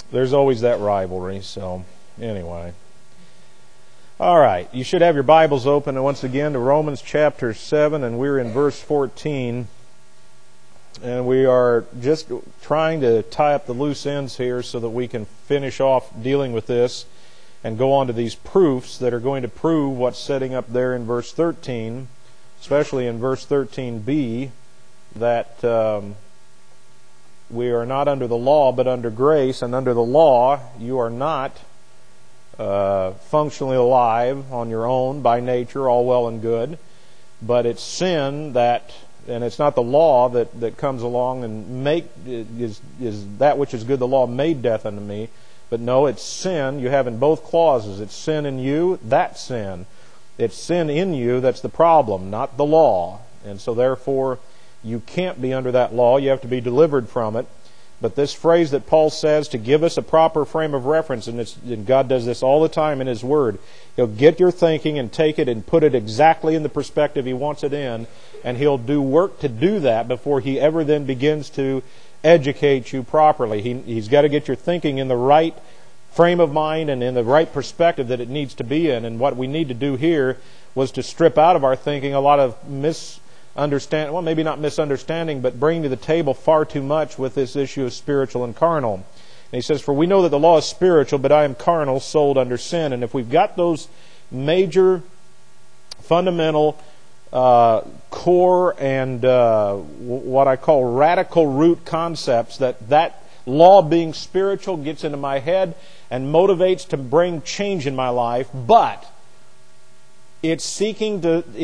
there's always that rivalry. So anyway. All right. You should have your Bibles open once again to Romans chapter 7, and we're in verse 14. And we are just trying to tie up the loose ends here so that we can finish off dealing with this and go on to these proofs that are going to prove what's setting up there in verse 13, especially in verse 13b, that we are not under the law but under grace, and under the law you are not functionally alive on your own by nature, all well and good, but it's sin that, and it's not the law that comes along and is that which is good, the law made death unto me, but no, it's sin. You have in both clauses, it's sin in you, that's sin. It's sin in you that's the problem, not the law. And so therefore, you can't be under that law. You have to be delivered from it. But this phrase that Paul says to give us a proper frame of reference, and God does this all the time in His Word, He'll get your thinking and take it and put it exactly in the perspective He wants it in, and He'll do work to do that before He ever then begins to educate you properly. He's got to get your thinking in the right frame of mind and in the right perspective that it needs to be in. And what we need to do here was to strip out of our thinking a lot of misunderstanding, well, maybe not misunderstanding, but bring to the table far too much with this issue of spiritual and carnal. And he says, for we know that the law is spiritual, but I am carnal, sold under sin. And if we've got those major, fundamental, core and what I call radical root concepts, that law being spiritual gets into my head and motivates to bring change in my life, but it's seeking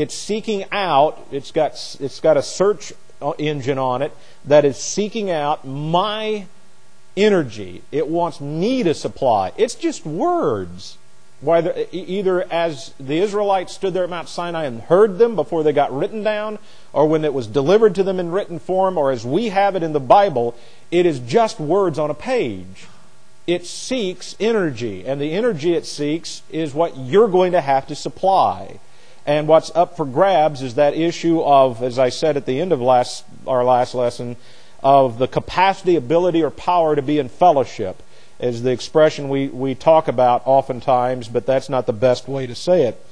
out, it's got a search engine on it that is seeking out my energy. It wants me to supply. It's just words. Either as the Israelites stood there at Mount Sinai and heard them before they got written down, or when it was delivered to them in written form, or as we have it in the Bible, it is just words on a page. It seeks energy, and the energy it seeks is what you're going to have to supply. And what's up for grabs is that issue of, as I said at the end of our last lesson, of the capacity, ability, or power to be in fellowship, is the expression we talk about oftentimes, but that's not the best way to say it.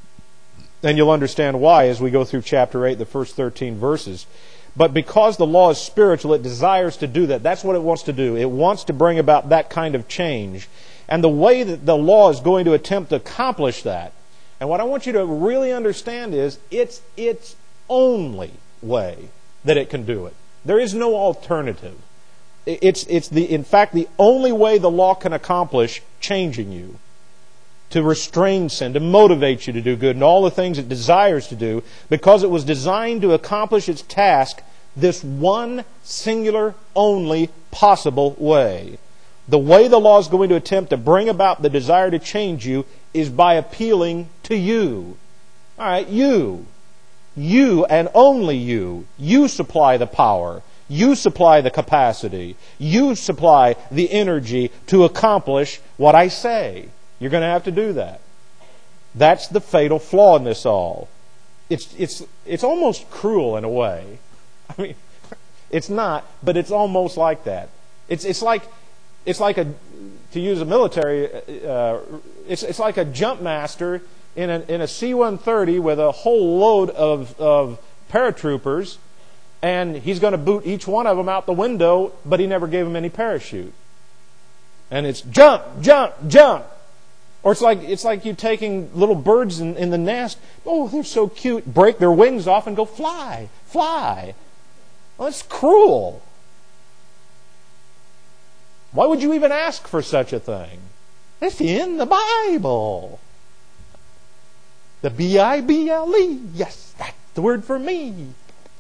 And you'll understand why as we go through chapter 8, the first 13 verses. But because the law is spiritual, it desires to do that. That's what it wants to do. It wants to bring about that kind of change. And the way that the law is going to attempt to accomplish that, and what I want you to really understand is, it's its only way that it can do it. There is no alternative. It's in fact the only way the law can accomplish changing you, to restrain sin, to motivate you to do good, and all the things it desires to do, because it was designed to accomplish its task this one singular, only possible way. The way the law is going to attempt to bring about the desire to change you is by appealing to you. All right, you and only you. You supply the power. You supply the capacity. You supply the energy to accomplish what I say. You're going to have to do that. That's the fatal flaw in this all. It's almost cruel in a way. I mean, it's not, but it's almost like that. It's like a, to use a military, it's like a jump master in a C-130 with a whole load of paratroopers, and he's going to boot each one of them out the window, but he never gave them any parachute. And it's jump, jump, jump. Or it's like you taking little birds in the nest. Oh, they're so cute. Break their wings off and go fly, fly. Well, it's cruel. Why would you even ask for such a thing? It's in the Bible. The Bible. Yes, that's the word for me.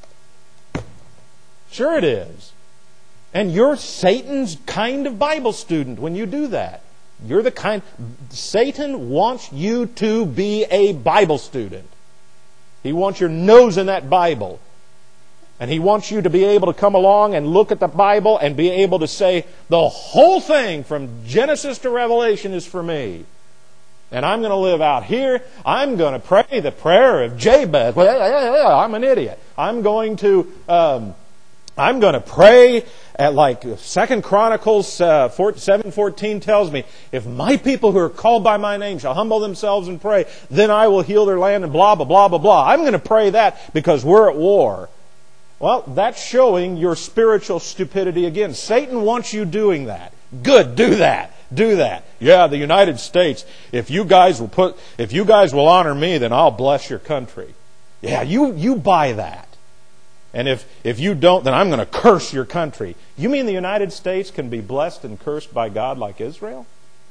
Sure it is. And you're Satan's kind of Bible student when you do that. You're the kind... Satan wants you to be a Bible student. He wants your nose in that Bible. And he wants you to be able to come along and look at the Bible and be able to say, the whole thing from Genesis to Revelation is for me. And I'm going to live out here. I'm going to pray the prayer of Jabez. Well, I'm an idiot. I'm going to pray At like 2 Chronicles 7:14 tells me, if my people who are called by my name shall humble themselves and pray, then I will heal their land and blah, blah, blah, blah, blah. I'm going to pray that because we're at war. Well, that's showing your spiritual stupidity again. Satan wants you doing that. Good, do that. Do that. Yeah, the United States, if you guys will honor me, then I'll bless your country. Yeah, you buy that. And if you don't, then I'm going to curse your country. You mean the United States can be blessed and cursed by God like Israel?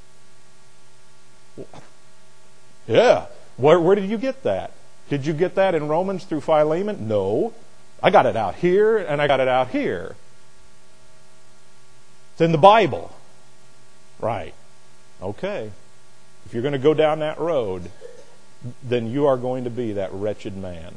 Yeah. Where did you get that? Did you get that in Romans through Philemon? No. I got it out here, and I got it out here. It's in the Bible. Right. Okay. If you're going to go down that road, then you are going to be that wretched man.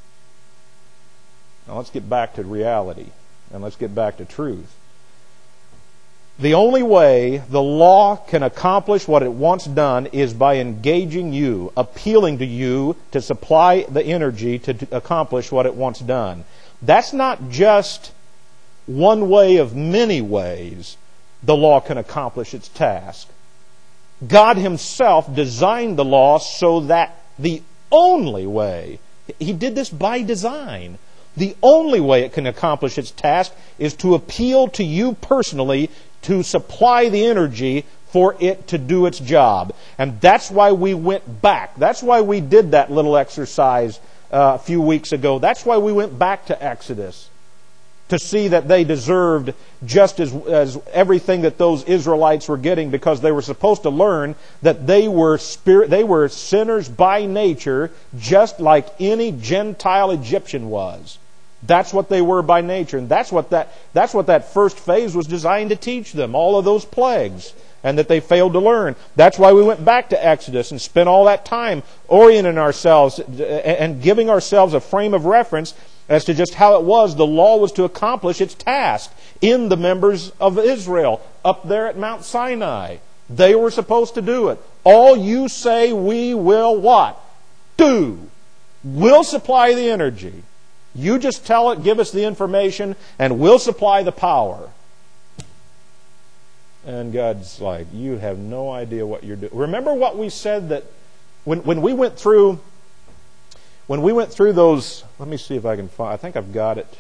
Now let's get back to reality, and let's get back to truth. The only way the law can accomplish what it wants done is by engaging you, appealing to you to supply the energy to accomplish what it wants done. That's not just one way of many ways the law can accomplish its task. God Himself designed the law so that the only way, He did this by design, the only way it can accomplish its task is to appeal to you personally to supply the energy for it to do its job. And that's why we went back. That's why we did that little exercise a few weeks ago. That's why we went back to Exodus, to see that they deserved just as everything that those Israelites were getting, because they were supposed to learn that they were sinners by nature, just like any Gentile Egyptian was. That's what they were by nature, and that's what that first phase was designed to teach them, all of those plagues, and that they failed to learn. That's why we went back to Exodus and spent all that time orienting ourselves and giving ourselves a frame of reference as to just how it was the law was to accomplish its task in the members of Israel up there at Mount Sinai. They were supposed to do it. All you say we will what? Do. We'll supply the energy. You just tell it, give us the information, and we'll supply the power. And God's like, you have no idea what you're doing. Remember what we said that when we went through those, let me see if I can find, I think I've got it.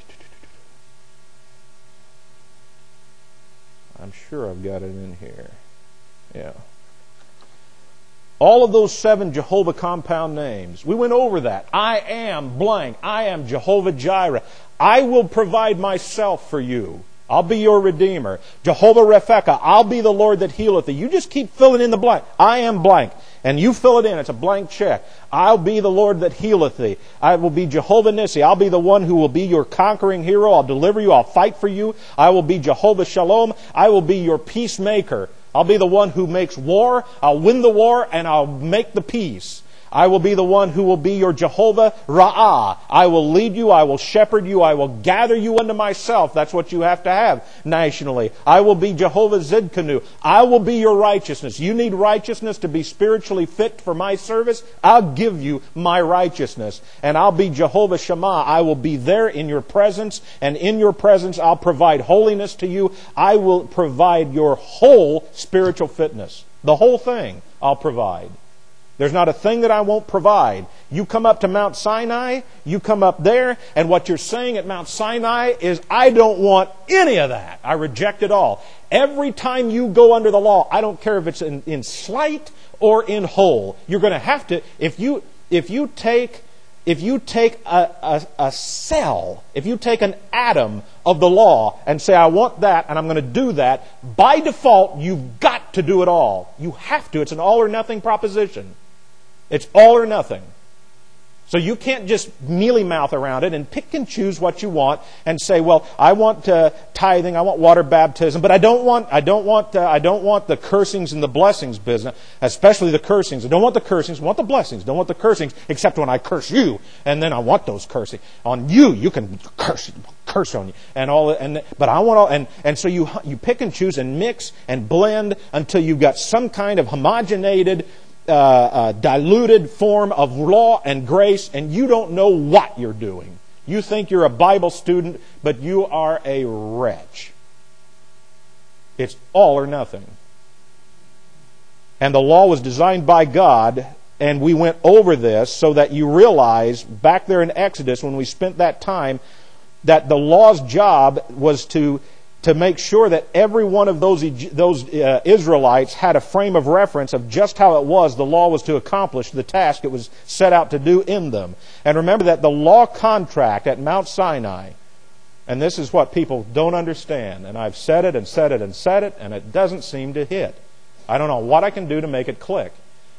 I'm sure I've got it in here. Yeah. All of those 7 Jehovah compound names. We went over that. I am blank. I am Jehovah Jireh. I will provide myself for you. I'll be your Redeemer. Jehovah Rephekah. I'll be the Lord that healeth thee. You just keep filling in the blank. I am blank. And you fill it in. It's a blank check. I'll be the Lord that healeth thee. I will be Jehovah Nissi. I'll be the one who will be your conquering hero. I'll deliver you. I'll fight for you. I will be Jehovah Shalom. I will be your peacemaker. I'll be the one who makes war. I'll win the war and I'll make the peace. I will be the one who will be your Jehovah Ra'ah. I will lead you. I will shepherd you. I will gather you unto myself. That's what you have to have nationally. I will be Jehovah Zidkenu. I will be your righteousness. You need righteousness to be spiritually fit for my service? I'll give you my righteousness. And I'll be Jehovah Shammah. I will be there in your presence. And in your presence I'll provide holiness to you. I will provide your whole spiritual fitness. The whole thing I'll provide. There's not a thing that I won't provide. You come up to Mount Sinai, you come up there, and what you're saying at Mount Sinai is, I don't want any of that. I reject it all. Every time you go under the law, I don't care if it's in slight or in whole, you're going to have to, if you take a cell, if you take an atom of the law and say, I want that and I'm going to do that, by default, you've got to do it all. You have to. It's an all or nothing proposition. It's all or nothing. So you can't just mealy-mouth around it and pick and choose what you want and say, well, I want tithing, I want water baptism, but I don't want the cursings and the blessings business, especially the cursings. I don't want the cursings, I want the blessings. I don't want the cursings except when I curse you, and then I want those cursings. On you, you can curse on you but I want all, and so you pick and choose and mix and blend until you've got some kind of homogenated, diluted form of law and grace, and you don't know what you're doing. You think you're a Bible student, but you are a wretch. It's all or nothing. And the law was designed by God, and we went over this so that you realize, back there in Exodus when we spent that time, that the law's job was to make sure that every one of those Israelites had a frame of reference of just how it was the law was to accomplish the task it was set out to do in them. And remember that the law contract at Mount Sinai, and this is what people don't understand, and I've said it and said it and said it, and it doesn't seem to hit. I don't know what I can do to make it click.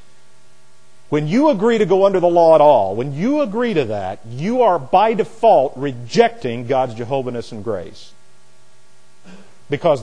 When you agree to go under the law at all, when you agree to that, you are by default rejecting God's Jehovah-ness and grace. Because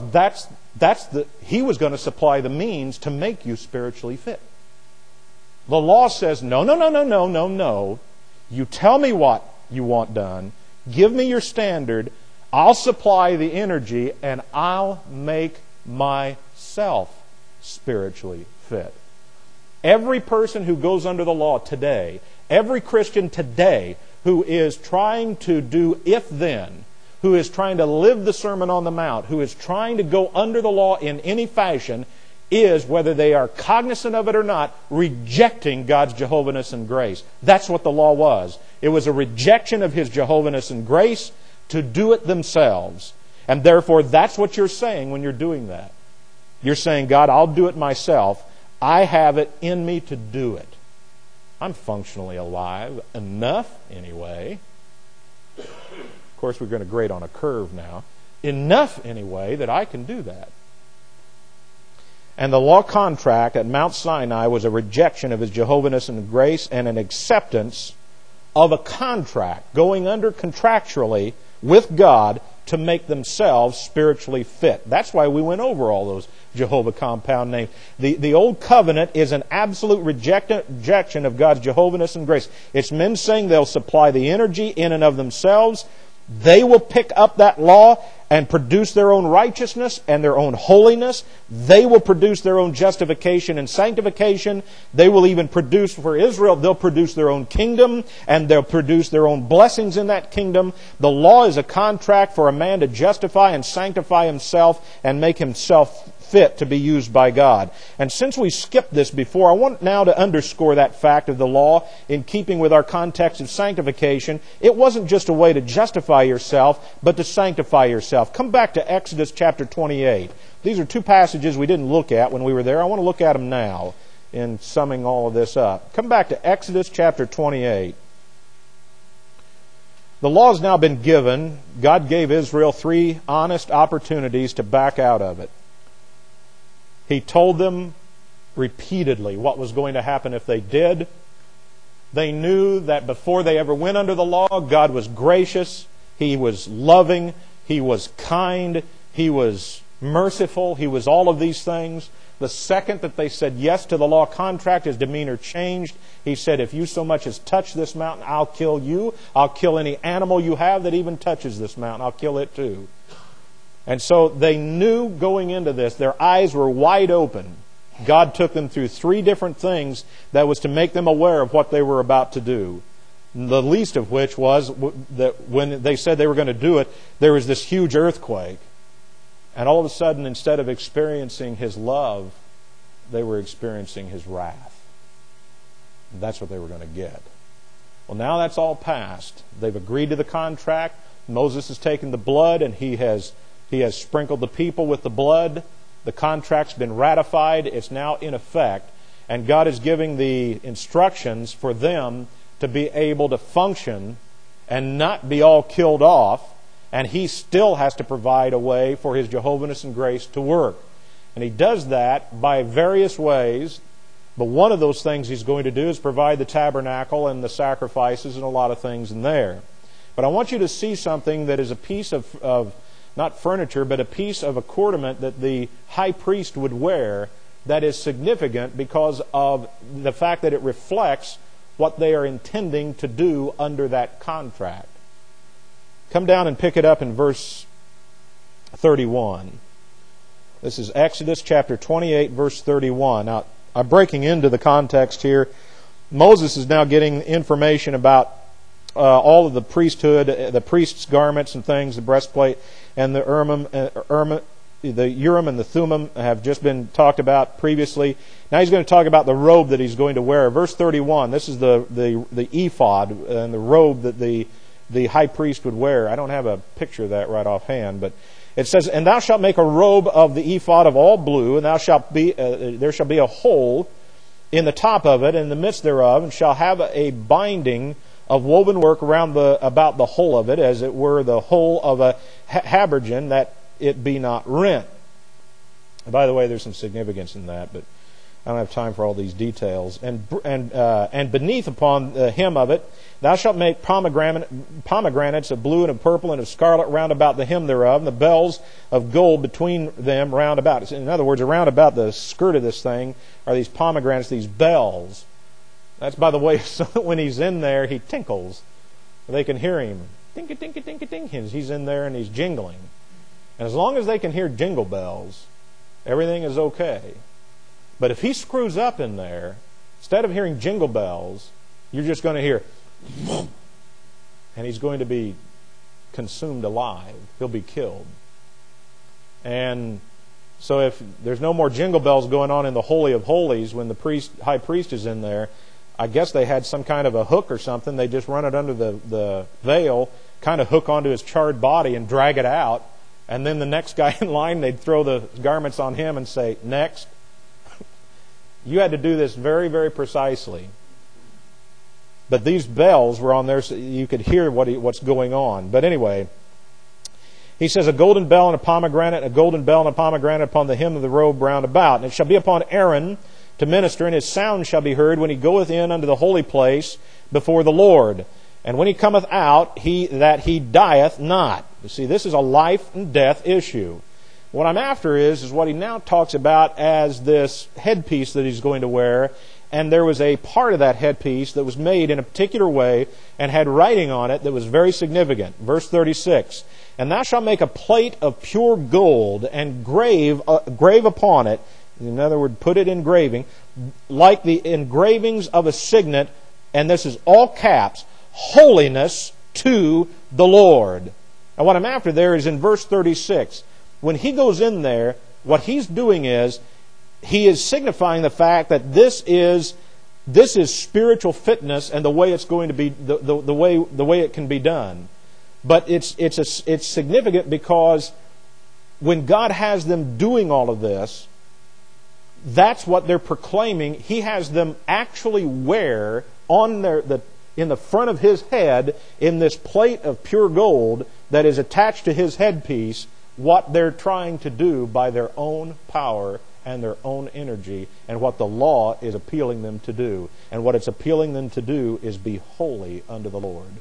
He was going to supply the means to make you spiritually fit. The law says, no. You tell me what you want done. Give me your standard. I'll supply the energy, and I'll make myself spiritually fit. Every person who goes under the law today, every Christian today who is trying to do if-then, who is trying to live the Sermon on the Mount, who is trying to go under the law in any fashion, is, whether they are cognizant of it or not, rejecting God's Jehovah-ness and grace. That's what the law was. It was a rejection of His Jehovah-ness and grace to do it themselves. And therefore, that's what you're saying when you're doing that. You're saying, God, I'll do it myself. I have it in me to do it. I'm functionally alive enough, anyway. Of course, we're going to grade on a curve now. Enough, anyway, that I can do that. And the law contract at Mount Sinai was a rejection of His Jehovah-ness and grace and an acceptance of a contract, going under contractually with God to make themselves spiritually fit. That's why we went over all those Jehovah compound names. The Old Covenant is an absolute rejection of God's Jehovah-ness and grace. It's men saying they'll supply the energy in and of themselves. They will pick up that law and produce their own righteousness and their own holiness. They will produce their own justification and sanctification. They will even produce, for Israel, they'll produce their own kingdom and they'll produce their own blessings in that kingdom. The law is a contract for a man to justify and sanctify himself and make himself fit to be used by God. And since we skipped this before, I want now to underscore that fact of the law in keeping with our context of sanctification. It wasn't just a way to justify yourself, but to sanctify yourself. Come back to Exodus chapter 28. These are two passages we didn't look at when we were there. I want to look at them now in summing all of this up. Come back to Exodus chapter 28. The law has now been given. God gave Israel 3 honest opportunities to back out of it. He told them repeatedly what was going to happen if they did. They knew that before they ever went under the law, God was gracious, He was loving, He was kind, He was merciful, He was all of these things. The second that they said yes to the law contract, His demeanor changed. He said, if you so much as touch this mountain, I'll kill you. I'll kill any animal you have that even touches this mountain. I'll kill it too. And so they knew going into this, their eyes were wide open. God took them through 3 different things that was to make them aware of what they were about to do. The least of which was that when they said they were going to do it, there was this huge earthquake. And all of a sudden, instead of experiencing His love, they were experiencing His wrath. And that's what they were going to get. Well, now that's all past. They've agreed to the contract. Moses has taken the blood and he has sprinkled the people with the blood. The contract's been ratified. It's now in effect. And God is giving the instructions for them to be able to function and not be all killed off. And He still has to provide a way for His Jehovah-ness and grace to work. And He does that by various ways. But one of those things He's going to do is provide the tabernacle and the sacrifices and a lot of things in there. But I want you to see something that is a piece of not furniture, but a piece of accoutrement that the high priest would wear that is significant because of the fact that it reflects what they are intending to do under that contract. Come down and pick it up in verse 31. This is Exodus chapter 28, verse 31. Now, I'm breaking into the context here. Moses is now getting information about all of the priesthood, the priest's garments and things, the breastplate and the the Urim and the Thummim have just been talked about previously. Now he's going to talk about the robe that he's going to wear. Verse 31, this is the ephod and the robe that the high priest would wear. I don't have a picture of that right offhand, but it says, "And thou shalt make a robe of the ephod of all blue, and there shall be a hole in the top of it, and in the midst thereof, and shall have a binding of woven work about the whole of it, as it were the whole of a habergeon, that it be not rent." And by the way, there's some significance in that, but I don't have time for all these details. And beneath upon the hem of it, thou shalt make pomegranates of blue and of purple and of scarlet round about the hem thereof, and the bells of gold between them round about. In other words, around about the skirt of this thing are these pomegranates, these bells. That's, by the way, so that when he's in there, he tinkles. They can hear him. Tinka, tinka, tinka, tinka. He's in there and he's jingling. And as long as they can hear jingle bells, everything is okay. But if he screws up in there, instead of hearing jingle bells, you're just going to hear, and he's going to be consumed alive. He'll be killed. And so if there's no more jingle bells going on in the Holy of Holies when the high priest is in there, I guess they had some kind of a hook or something. They just run it under the veil, kind of hook onto his charred body and drag it out. And then the next guy in line, they'd throw the garments on him and say, "Next." You had to do this very, very precisely. But these bells were on there so you could hear what's going on. But anyway, he says, "A golden bell and a pomegranate, a golden bell and a pomegranate upon the hem of the robe round about. And it shall be upon Aaron to minister, and his sound shall be heard when he goeth in unto the holy place before the Lord. And when he cometh out, that he dieth not." You see, this is a life and death issue. What I'm after is what he now talks about as this headpiece that he's going to wear. And there was a part of that headpiece that was made in a particular way and had writing on it that was very significant. Verse 36, "And thou shalt make a plate of pure gold and grave upon it," in other words, put it in engraving, "like the engravings of a signet," and this is all caps, "holiness to the Lord." And what I'm after there is in verse 36. When he goes in there, what he's doing is he is signifying the fact that this is spiritual fitness and the way it's going to be, the way it can be done. But it's significant because when God has them doing all of this, that's what they're proclaiming. He has them actually wear on in the front of his head, in this plate of pure gold that is attached to his headpiece, what they're trying to do by their own power and their own energy, and what the law is appealing them to do. And what it's appealing them to do is be holy unto the Lord.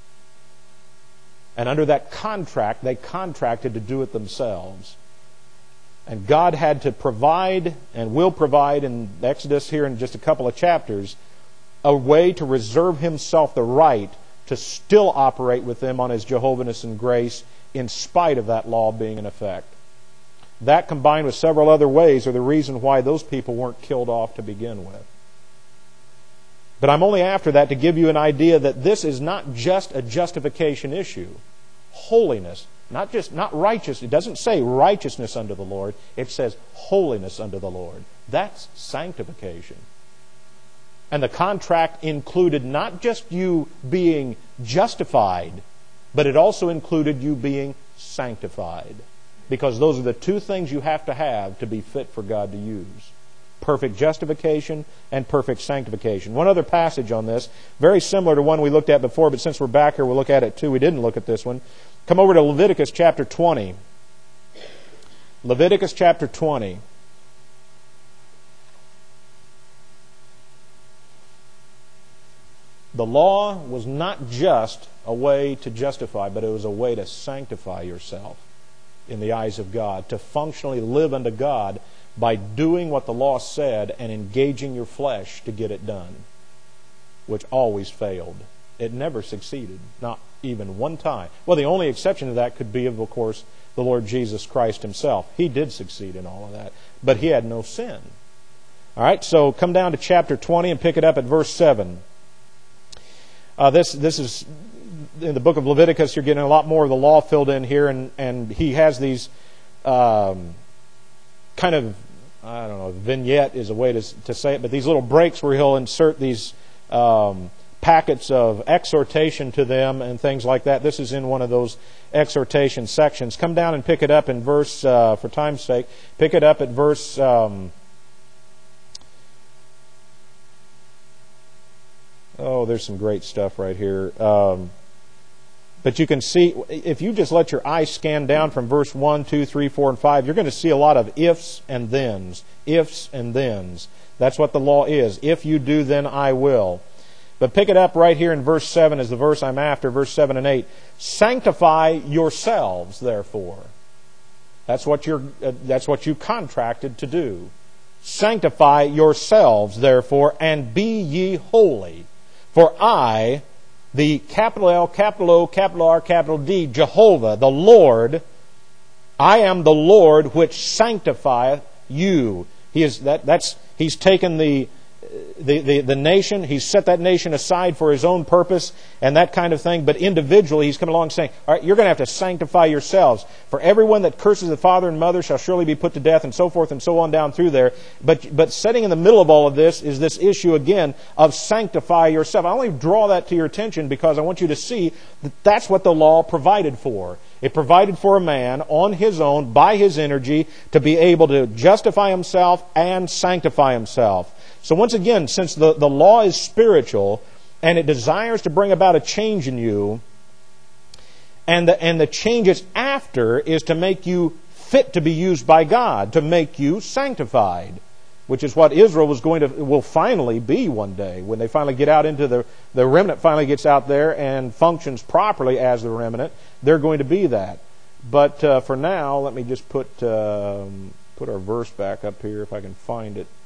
And under that contract, they contracted to do it themselves. And God had to provide, and will provide in Exodus here in just a couple of chapters, a way to reserve himself the right to still operate with them on his Jehovah's and grace in spite of that law being in effect. That, combined with several other ways, are the reason why those people weren't killed off to begin with. But I'm only after that to give you an idea that this is not just a justification issue. Holiness, not righteous. It doesn't say righteousness unto the Lord. It says holiness unto the Lord. That's sanctification. And the contract included not just you being justified, but it also included you being sanctified. Because those are the two things you have to be fit for God to use. Perfect justification and perfect sanctification. One other passage on this, very similar to one we looked at before, but since we're back here, we'll look at it too. We didn't look at this one. Come over to Leviticus chapter 20. Leviticus chapter 20. The law was not just a way to justify, but it was a way to sanctify yourself in the eyes of God, to functionally live unto God by doing what the law said and engaging your flesh to get it done, which always failed. It never succeeded, not even one time. Well, the only exception to that could be, of course, the Lord Jesus Christ himself. He did succeed in all of that, but he had no sin. All right, so come down to chapter 20 and pick it up at verse 7. This is in the book of Leviticus. You're getting a lot more of the law filled in here, and he has these kind of, I don't know, vignette is a way to say it, but these little breaks where he'll insert these packets of exhortation to them and things like that. This is in one of those exhortation sections. Come down and pick it up in verse, for time's sake, pick it up at verse... there's some great stuff right here. But you can see, if you just let your eye scan down from verse 1, 2, 3, 4, and 5, you're going to see a lot of ifs and thens. Ifs and thens. That's what the law is. If you do, then I will. But pick it up right here in verse 7 is the verse I'm after, verse 7 and 8. Sanctify yourselves, therefore. That's what you contracted to do. Sanctify yourselves, therefore, and be ye holy. For I, the capital L, capital O, capital R, capital D, Jehovah, the Lord, I am the Lord which sanctifieth you. He's taken the nation, He's set that nation aside for His own purpose and that kind of thing, but individually He's come along saying, all right, you're going to have to sanctify yourselves. For everyone that curses the father and mother shall surely be put to death, and so forth and so on down through there. But setting in the middle of all of this is this issue again of sanctify yourself. I only draw that to your attention because I want you to see that that's what the law provided for. It provided for a man on his own, by his energy, to be able to justify himself and sanctify himself. So once again, since the law is spiritual and it desires to bring about a change in you, and the change it's after is to make you fit to be used by God, to make you sanctified, which is what Israel will finally be one day when they finally get out into the remnant finally gets out there and functions properly as the remnant. They're going to be that. But for now, let me just put our verse back up here if I can find it.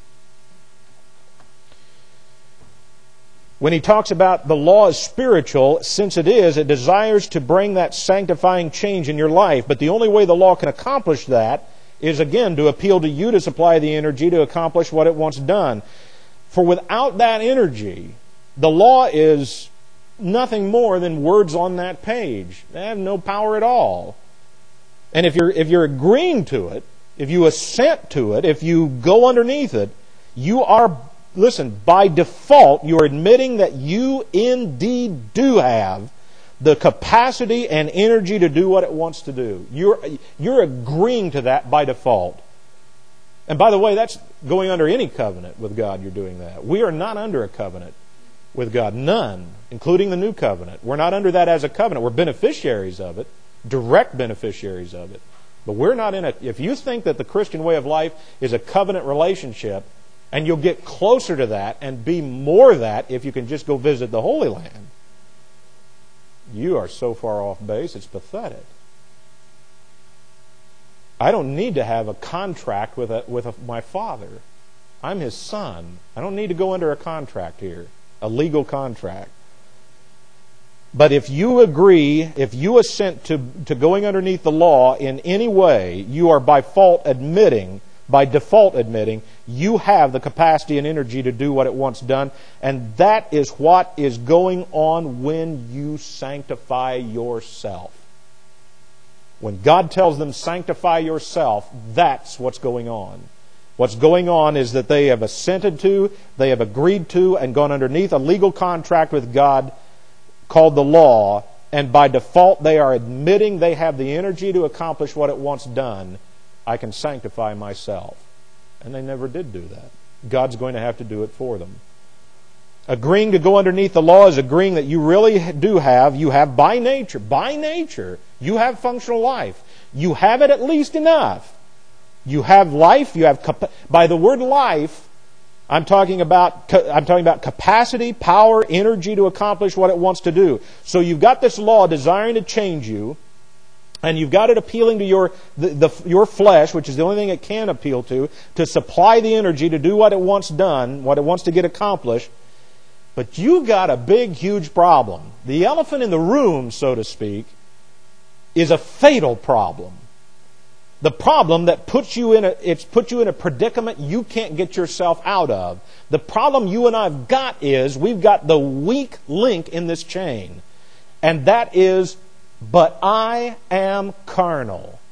When he talks about the law is spiritual, since it is, it desires to bring that sanctifying change in your life. But the only way the law can accomplish that is, again, to appeal to you to supply the energy to accomplish what it wants done. For without that energy, the law is nothing more than words on that page. They have no power at all. And if you're agreeing to it, if you assent to it, if you go underneath it, you are... Listen, by default, you're admitting that you indeed do have the capacity and energy to do what it wants to do. You're agreeing to that by default. And by the way, that's going under any covenant with God, you're doing that. We are not under a covenant with God. None, including the new covenant. We're not under that as a covenant. We're beneficiaries of it, direct beneficiaries of it. But we're not in it. If you think that the Christian way of life is a covenant relationship, and you'll get closer to that and be more that if you can just go visit the Holy Land, you are so far off base, it's pathetic. I don't need to have a contract with my Father. I'm His Son. I don't need to go under a contract here, a legal contract. But if you agree, if you assent to going underneath the law in any way, you are by default admitting you have the capacity and energy to do what it wants done. And that is what is going on when you sanctify yourself. When God tells them, sanctify yourself, that's what's going on. What's going on is that they have assented to, they have agreed to, and gone underneath a legal contract with God called the law, and by default they are admitting they have the energy to accomplish what it wants done. I can sanctify myself. And they never did do that. God's going to have to do it for them. Agreeing to go underneath the law is agreeing that you really do have, you have by nature, you have functional life. You have it at least enough. You have life, you have, by the word life, I'm talking about capacity, power, energy to accomplish what it wants to do. So you've got this law desiring to change you, and you've got it appealing to your flesh, which is the only thing it can appeal to supply the energy to do what it wants done, what it wants to get accomplished. But you've got a big, huge problem. The elephant in the room, so to speak, is a fatal problem. The problem that puts you in a predicament you can't get yourself out of. The problem you and I've got is we've got the weak link in this chain. And that is, but I am carnal.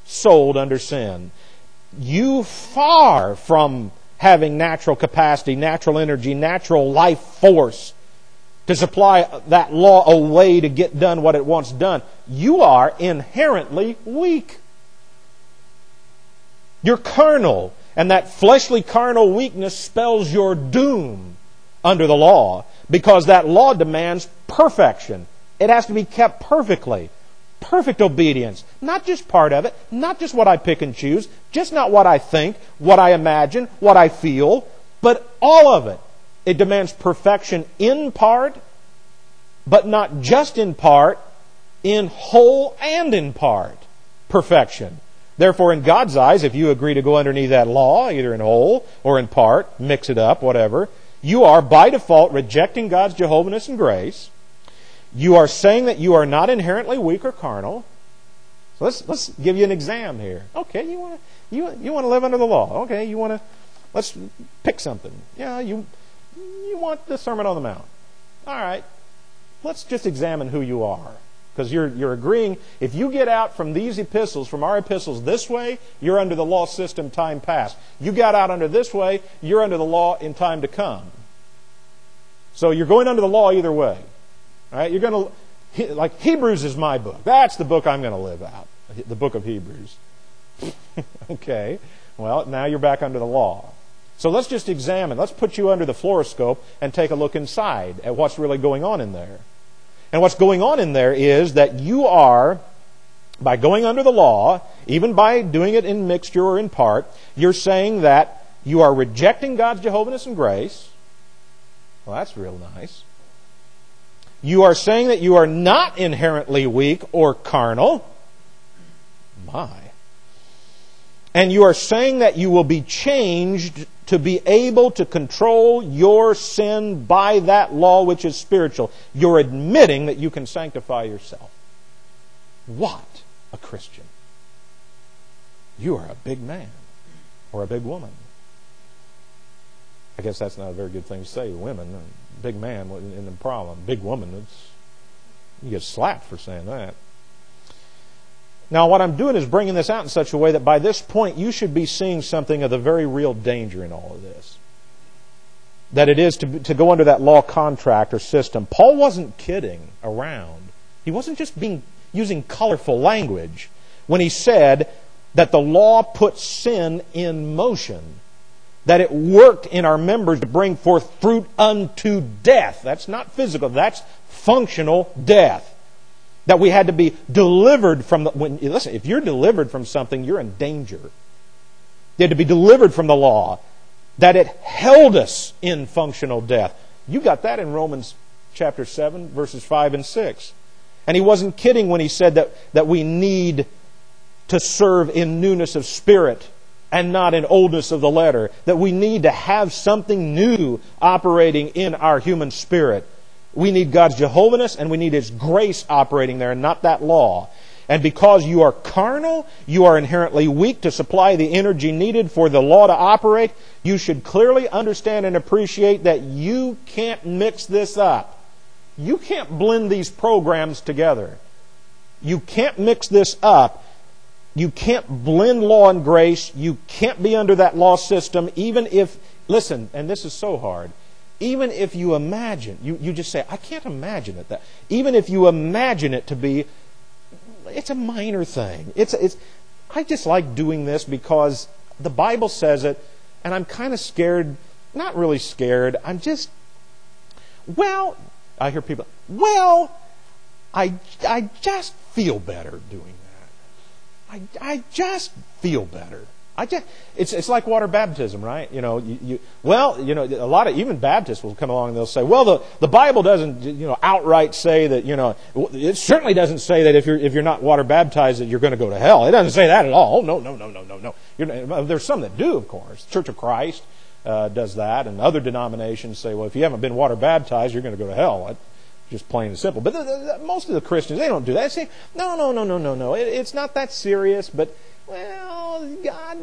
sold under sin. You, far from having natural capacity, natural energy, natural life force to supply that law a way to get done what it wants done, you are inherently weak. You're carnal, and that fleshly carnal weakness spells your doom under the law, because that law demands perfection. It has to be kept perfectly. Perfect obedience. Not just part of it, not just what I pick and choose, just not what I think, what I imagine, what I feel, but all of it. It demands perfection in part, but not just in part, in whole and in part. Perfection. Therefore, in God's eyes, if you agree to go underneath that law, either in whole or in part, mix it up, whatever, you are by default rejecting God's Jehovahness and grace. You are saying that you are not inherently weak or carnal. So let's give you an exam here. Okay, you want to live under the law. Okay, let's pick something. Yeah, you want the Sermon on the Mount. All right, let's just examine who you are. Because you're agreeing, if you get out from these epistles, from our epistles this way, you're under the law system time past. You got out under this way, you're under the law in time to come. So you're going under the law either way. All right, you're going to, like Hebrews is my book. That's the book I'm going to live out. The book of Hebrews. Okay, well, now you're back under the law. So let's just examine. Let's put you under the fluoroscope and take a look inside at what's really going on in there. And what's going on in there is that you are, by going under the law, even by doing it in mixture or in part, you're saying that you are rejecting God's Jehovahness and grace. Well, that's real nice. You are saying that you are not inherently weak or carnal. My. And you are saying that you will be changed to be able to control your sin by that law which is spiritual. You're admitting that you can sanctify yourself. What a Christian. You are a big man or a big woman. I guess that's not a very good thing to say to women. Big man isn't a problem. Big woman, you get slapped for saying that. Now, what I'm doing is bringing this out in such a way that by this point you should be seeing something of the very real danger in all of this. That it is to go under that law contract or system. Paul wasn't kidding around. He wasn't just using colorful language when he said that the law put sin in motion. That it worked in our members to bring forth fruit unto death. That's not physical, that's functional death. That we had to be delivered from listen, if you're delivered from something, you're in danger. You had to be delivered from the law. That it held us in functional death. You got that in Romans chapter 7, verses 5 and 6. And he wasn't kidding when he said that we need to serve in newness of spirit and not in oldness of the letter. That we need to have something new operating in our human spirit. We need God's Jehovahness and we need His grace operating there and not that law. And because you are carnal, you are inherently weak to supply the energy needed for the law to operate, you should clearly understand and appreciate that you can't mix this up. You can't blend these programs together. You can't mix this up. You can't blend law and grace. You can't be under that law system even if, listen, and this is so hard, even if you imagine, you just say, I can't imagine it. Even if you imagine it to be, it's a minor thing. I just like doing this because the Bible says it, and I'm kind of scared, not really scared, I'm just, I hear people, I just feel better doing that. I just feel better. It's like water baptism, right? A lot of even Baptists will come along and they'll say, well, the Bible doesn't, outright say that, it certainly doesn't say that if you're not water baptized that you're going to go to hell. It doesn't say that at all. No. There's some that do, of course. Church of Christ does that, and other denominations say, well, if you haven't been water baptized, you're going to go to hell. That's just plain and simple. But most of the Christians, they don't do that. They say, no. It's not that serious, but well, God,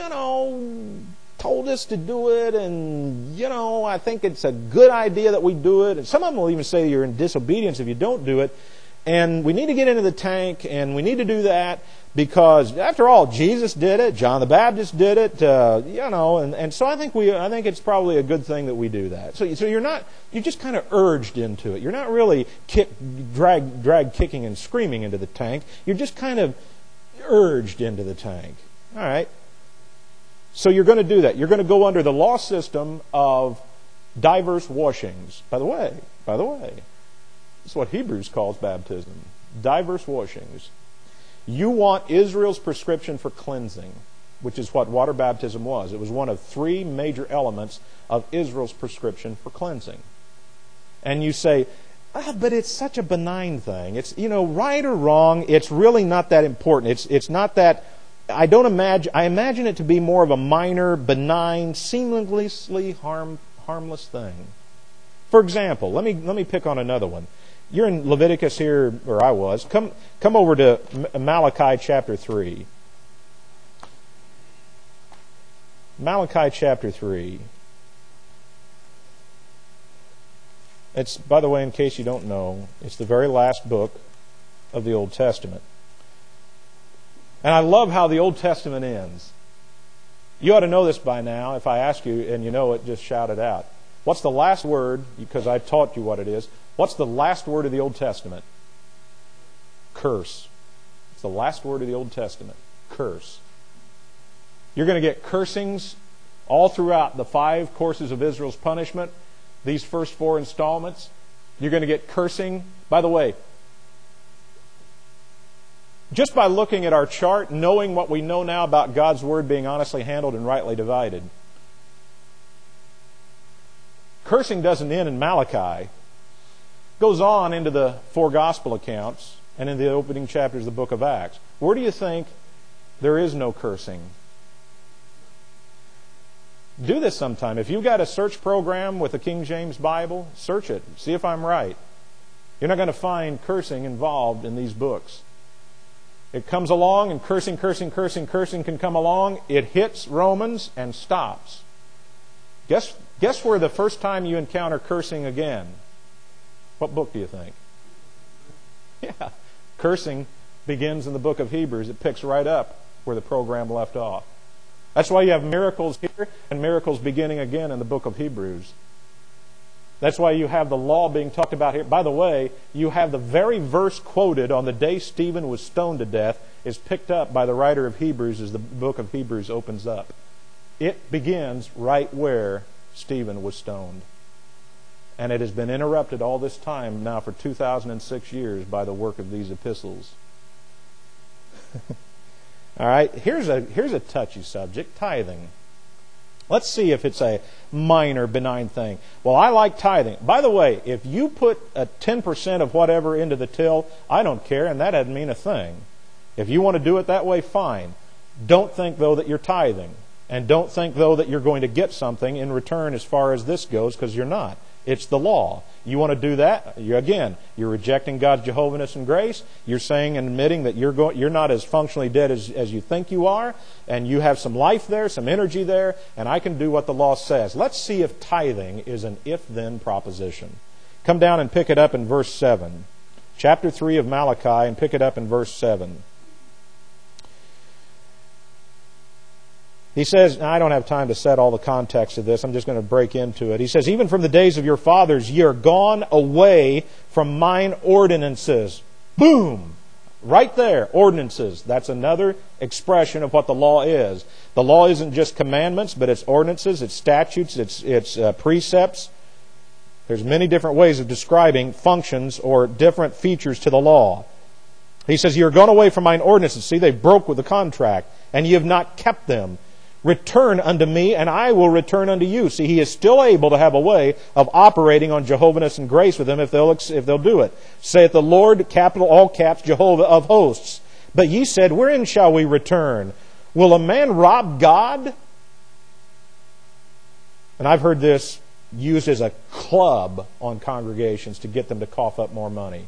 told us to do it, and, I think it's a good idea that we do it. And some of them will even say you're in disobedience if you don't do it. And we need to get into the tank, and we need to do that. Because after all, Jesus did it, John the Baptist did it, and so I think it's probably a good thing that we do that. So you're just kind of urged into it. You're not really dragged kicking and screaming into the tank. You're just kind of urged into the tank. All right. So you're going to do that. You're going to go under the law system of diverse washings. By the way, this is what Hebrews calls baptism. Diverse washings. You want Israel's prescription for cleansing, which is what water baptism was. It was one of three major elements of Israel's prescription for cleansing. And you say, but it's such a benign thing. It's, right or wrong, it's really not that important. It's not that, I imagine it to be more of a minor, benign, seamlessly harmless thing. For example, let me pick on another one. You're in Leviticus here, where I was. Come over to Malachi chapter 3. Malachi chapter 3. It's, by the way, in case you don't know, it's the very last book of the Old Testament. And I love how the Old Testament ends. You ought to know this by now. If I ask you and you know it, just shout it out. What's the last word? Because I taught you what it is. What's the last word of the Old Testament? Curse. It's the last word of the Old Testament. Curse. You're going to get cursings all throughout the 5 courses of Israel's punishment. These first 4 installments. You're going to get cursing. By the way, just by looking at our chart, knowing what we know now about God's Word being honestly handled and rightly divided, cursing doesn't end in Malachi. Goes on into the 4 gospel accounts and in the opening chapters of the book of Acts. Where do you think there is no cursing? Do this sometime. If you've got a search program with the King James Bible, search it. See if I'm right. You're not going to find cursing involved in these books. It comes along and cursing can come along. It hits Romans and stops. Guess where the first time you encounter cursing again? What book do you think? Yeah, cursing begins in the book of Hebrews. It picks right up where the program left off. That's why you have miracles here and miracles beginning again in the book of Hebrews. That's why you have the law being talked about here. By the way, you have the very verse quoted on the day Stephen was stoned to death is picked up by the writer of Hebrews as the book of Hebrews opens up. It begins right where Stephen was stoned. And it has been interrupted all this time now for 2006 years by the work of these epistles. All right, here's a touchy subject, tithing. Let's see if it's a minor, benign thing. Well, I like tithing. By the way, if you put a 10% of whatever into the till, I don't care, and that doesn't mean a thing. If you want to do it that way, fine. Don't think, though, that you're tithing. And don't think, though, that you're going to get something in return as far as this goes, because you're not. It's the law. You want to do that? You're rejecting God's Jehovahness and grace. You're saying and admitting that you're not as functionally dead as you think you are, and you have some life there, some energy there, and I can do what the law says. Let's see if tithing is an if-then proposition. Come down and pick it up in verse 7. Chapter 3 of Malachi, and pick it up in verse 7. He says, now I don't have time to set all the context of this. I'm just going to break into it. He says, even from the days of your fathers, ye are gone away from mine ordinances. Boom! Right there, ordinances. That's another expression of what the law is. The law isn't just commandments, but it's ordinances, it's statutes, it's precepts. There's many different ways of describing functions or different features to the law. He says, ye are gone away from mine ordinances. See, they broke with the contract, and ye have not kept them. Return unto me, and I will return unto you. See, he is still able to have a way of operating on Jehovahness and grace with them if they'll do it. Saith the Lord, capital all caps, Jehovah of hosts. But ye said, wherein shall we return? Will a man rob God? And I've heard this used as a club on congregations to get them to cough up more money.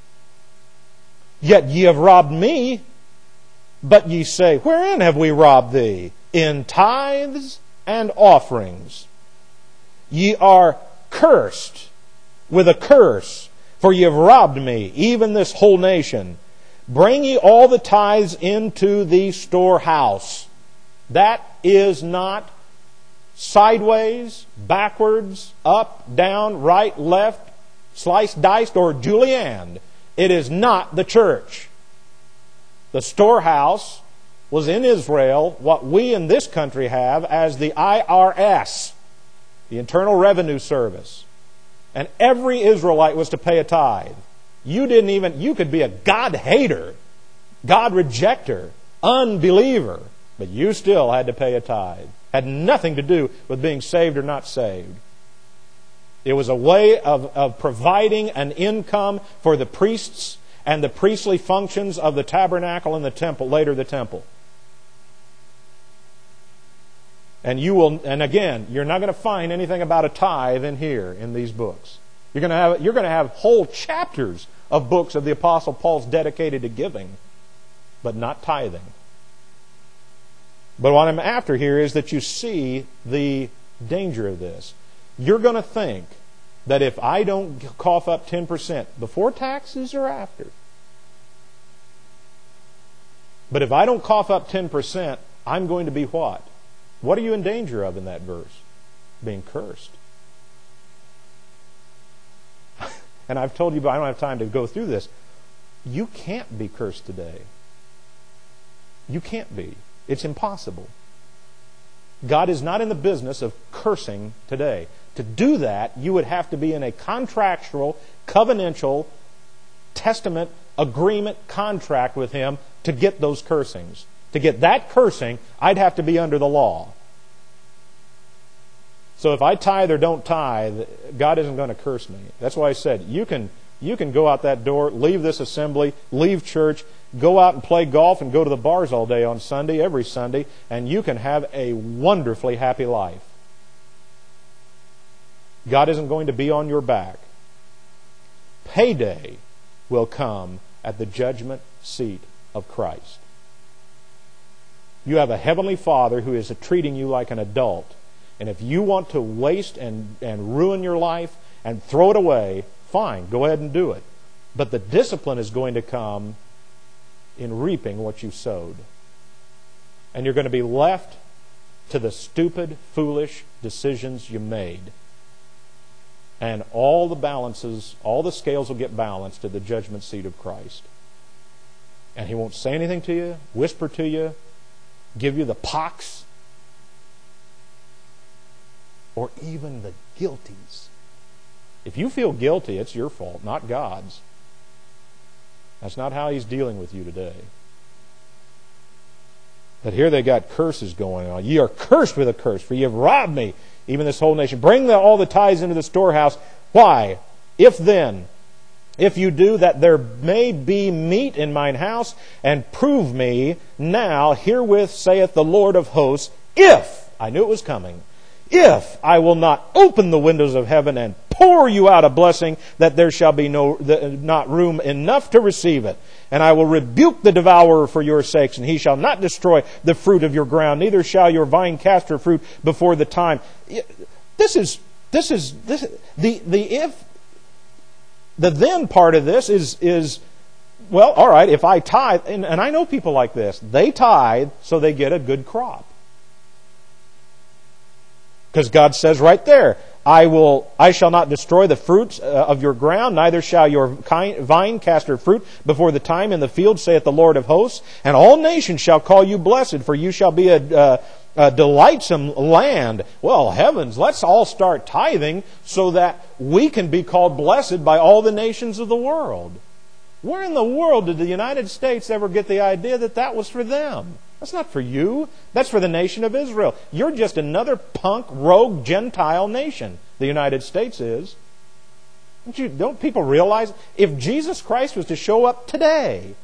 Yet ye have robbed me. But ye say, wherein have we robbed thee? In tithes and offerings. Ye are cursed with a curse, for ye have robbed me, even this whole nation. Bring ye all the tithes into the storehouse. That is not sideways, backwards, up, down, right, left, sliced, diced, or julienne. It is not the church. The storehouse was in Israel what we in this country have as the IRS, the Internal Revenue Service. And every Israelite was to pay a tithe. You could be a God hater, God rejecter, unbeliever, but you still had to pay a tithe. Had nothing to do with being saved or not saved. It was a way of providing an income for the priests and the priestly functions of the tabernacle and the temple, later the temple. And again, you're not going to find anything about a tithe in here in these books. You're going to have whole chapters of books of the Apostle Paul's dedicated to giving, but not tithing. But what I'm after here is that you see the danger of this. You're going to think that if I don't cough up 10% before taxes or after, but if I don't cough up 10%, I'm going to be what? What are you in danger of in that verse? Being cursed. And I've told you, but I don't have time to go through this. You can't be cursed today. You can't be. It's impossible. God is not in the business of cursing today. To do that, you would have to be in a contractual, covenantal, testament, agreement, contract with Him to get those cursings. To get that cursing, I'd have to be under the law. So if I tithe or don't tithe, God isn't going to curse me. That's why I said, you can go out that door, leave this assembly, leave church, go out and play golf and go to the bars all day on Sunday, every Sunday, and you can have a wonderfully happy life. God isn't going to be on your back. Payday will come at the judgment seat of Christ. You have a heavenly Father who is treating you like an adult. And if you want to waste and ruin your life and throw it away, fine, go ahead and do it. But the discipline is going to come in reaping what you sowed. And you're going to be left to the stupid, foolish decisions you made. And all the balances, all the scales will get balanced at the judgment seat of Christ. And He won't say anything to you, whisper to you, give you the pox, or even the guilties. If you feel guilty, it's your fault, not God's. That's not how He's dealing with you today. But here they got curses going on. Ye are cursed with a curse, for ye have robbed me, even this whole nation. Bring all the tithes into the storehouse. Why? If you do, that there may be meat in mine house, and prove me now, herewith saith the Lord of hosts, if, I knew it was coming, if I will not open the windows of heaven and pour you out a blessing, that there shall be not room enough to receive it. And I will rebuke the devourer for your sakes, and he shall not destroy the fruit of your ground, neither shall your vine cast her fruit before the time. The then part of this is well, all right, if I tithe, and I know people like this, they tithe so they get a good crop. Because God says right there, I shall not destroy the fruits of your ground, neither shall your vine cast her fruit before the time in the field, saith the Lord of hosts. And all nations shall call you blessed, for you shall be a delightsome land. Well, heavens, let's all start tithing so that we can be called blessed by all the nations of the world. Where in the world did the United States ever get the idea that that was for them? That's not for you. That's for the nation of Israel. You're just another punk, rogue, Gentile nation. The United States is. Don't people realize? If Jesus Christ was to show up today,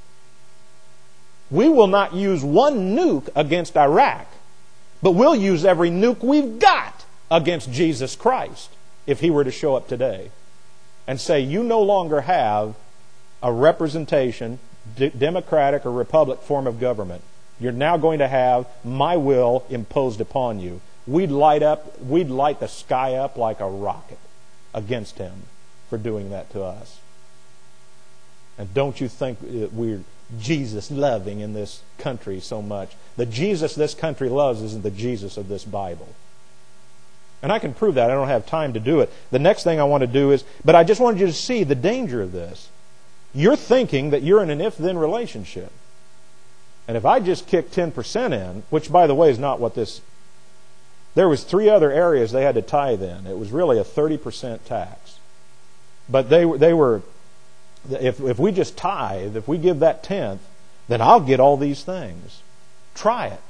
we will not use one nuke against Iraq, but we'll use every nuke we've got against Jesus Christ if He were to show up today and say, you no longer have a representation, democratic or republic form of government. You're now going to have my will imposed upon you. We'd light the sky up like a rocket against Him for doing that to us. And don't you think we're Jesus loving in this country so much? The Jesus this country loves isn't the Jesus of this Bible. And I can prove that. I don't have time to do it. The next thing I want to do is, but I just wanted you to see the danger of this. You're thinking that you're in an if-then relationship. And if I just kick 10% in, which by the way is not what this, there was 3 other areas they had to tithe in. It was really a 30% tax. But they were, if we just tithe, if we give that 10th, then I'll get all these things. Try it.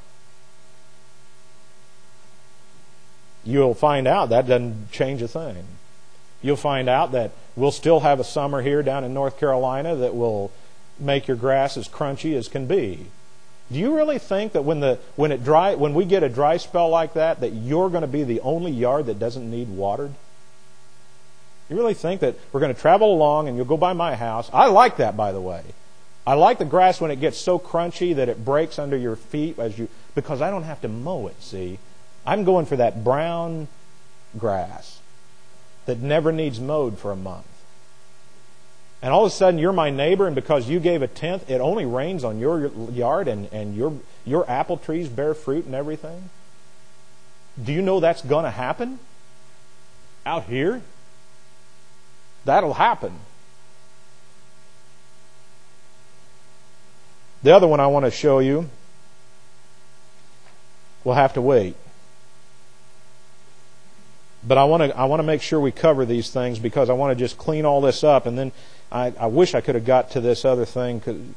You'll find out that doesn't change a thing. You'll find out that we'll still have a summer here down in North Carolina that will make your grass as crunchy as can be. Do you really think that when we get a dry spell like that you're going to be the only yard that doesn't need watered? You really think that we're going to travel along and you'll go by my house? I like that, by the way. I like the grass when it gets so crunchy that it breaks under your feet because I don't have to mow it, see? I'm going for that brown grass that never needs mowed for a month. And all of a sudden you're my neighbor, and because you gave a 10th, it only rains on your yard and your apple trees bear fruit and everything? Do you know that's going to happen? Out here? That'll happen. The other one I want to show you, we'll have to wait. But I want to make sure we cover these things because I want to just clean all this up, and then I wish I could have got to this other thing,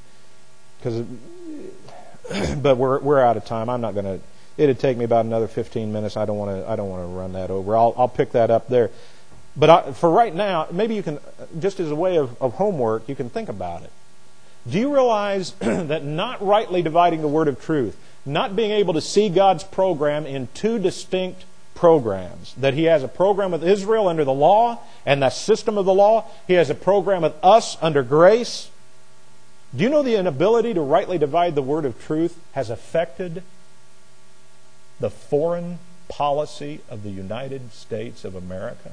but we're out of time. I'm not going to. It'd take me about another 15 minutes. I don't want to run that over. I'll pick that up there. But for right now, maybe you can, just as a way of homework, you can think about it. Do you realize that not rightly dividing the word of truth, not being able to see God's program in 2 distinct programs, that He has a program with Israel under the law and the system of the law, He has a program with us under grace? Do you know the inability to rightly divide the word of truth has affected the foreign policy of the United States of America?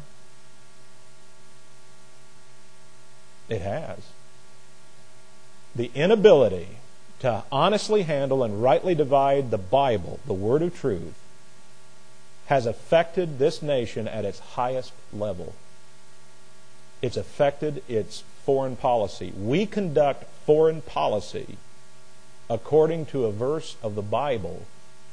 It has. The inability to honestly handle and rightly divide the Bible, the word of truth, has affected this nation at its highest level. It's affected its foreign policy. We conduct foreign policy according to a verse of the Bible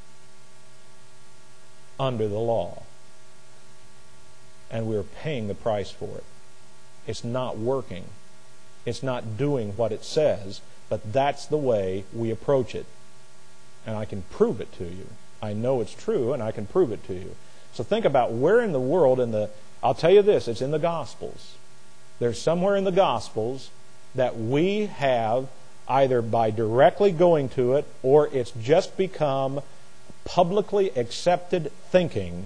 under the law. And we're paying the price for it. It's not working. It's not doing what it says, but that's the way we approach it. And I can prove it to you. I know it's true, and I can prove it to you. So think about where in the world I'll tell you this, it's in the Gospels. There's somewhere in the Gospels that we have, either by directly going to it, or it's just become publicly accepted thinking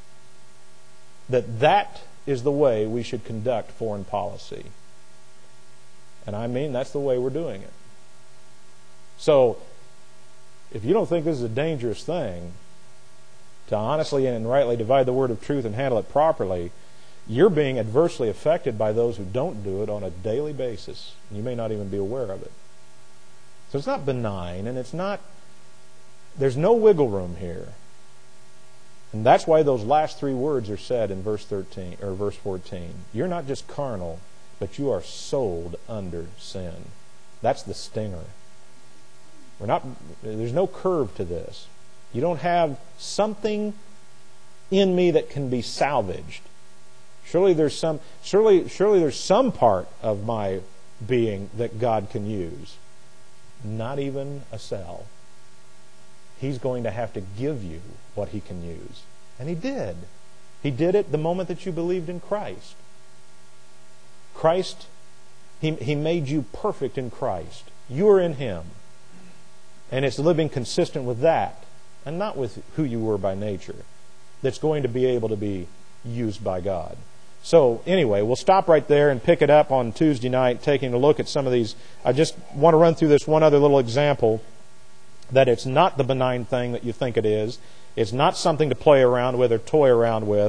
that is the way we should conduct foreign policy. And I mean, that's the way we're doing it. So, if you don't think this is a dangerous thing, to honestly and rightly divide the word of truth and handle it properly, you're being adversely affected by those who don't do it on a daily basis. You may not even be aware of it. So it's not benign, and there's no wiggle room here. And that's why those last 3 words are said in verse 13 or verse 14. You're not just carnal, but you are sold under sin. That's the stinger. There's no curve to this. You don't have something in me that can be salvaged. Surely there's some part of my being that God can use. Not even a cell. He's going to have to give you what He can use. And He did. He did it the moment that you believed in Christ. Christ, He made you perfect in Christ. You are in Him. And it's living consistent with that, and not with who you were by nature, that's going to be able to be used by God. So anyway, we'll stop right there and pick it up on Tuesday night, taking a look at some of these. I just want to run through this one other little example, that it's not the benign thing that you think it is. It's not something to play around with or toy around with.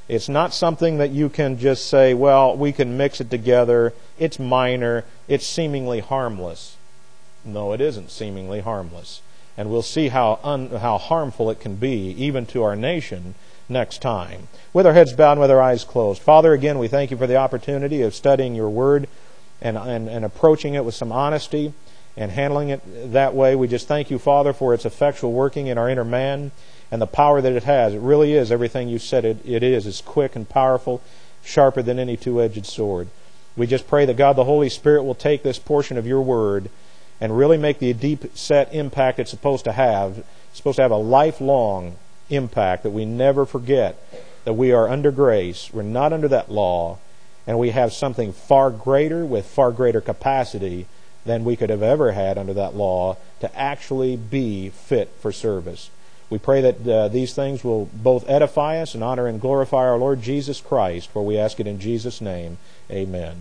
It's not something that you can just say, well, we can mix it together. It's minor. It's seemingly harmless. No, it isn't seemingly harmless. And we'll see how harmful it can be, even to our nation, next time. With our heads bowed and with our eyes closed. Father, again, we thank you for the opportunity of studying your word and approaching it with some honesty and handling it that way. We just thank you, Father, for its effectual working in our inner man and the power that it has. It really is everything you said it is. It's quick and powerful, sharper than any two-edged sword. We just pray that God the Holy Spirit will take this portion of your word and really make the deep-set impact it's supposed to have. It's supposed to have a lifelong impact, that we never forget that we are under grace. We're not under that law, and we have something far greater with far greater capacity than we could have ever had under that law to actually be fit for service. We pray that these things will both edify us and honor and glorify our Lord Jesus Christ, for we ask it in Jesus' name. Amen.